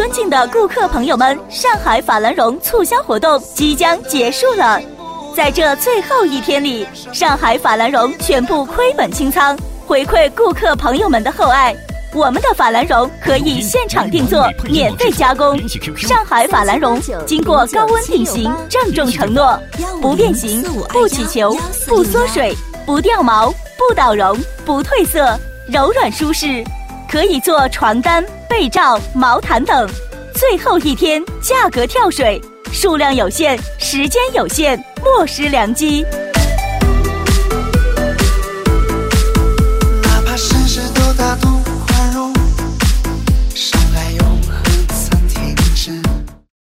尊敬的顾客朋友们，上海法兰绒促销活动即将结束了。在这最后一天里，上海法兰绒全部亏本清仓，回馈顾客朋友们的厚爱。我们的法兰绒可以现场定做，免费加工。上海法兰绒经过高温定型，郑重承诺：不变形、不起球、不缩水、不掉毛、不倒绒、不褪色，柔软舒适，可以做床单、被罩、毛毯等。最后一天，价格跳水，数量有限，时间有限，莫失良机。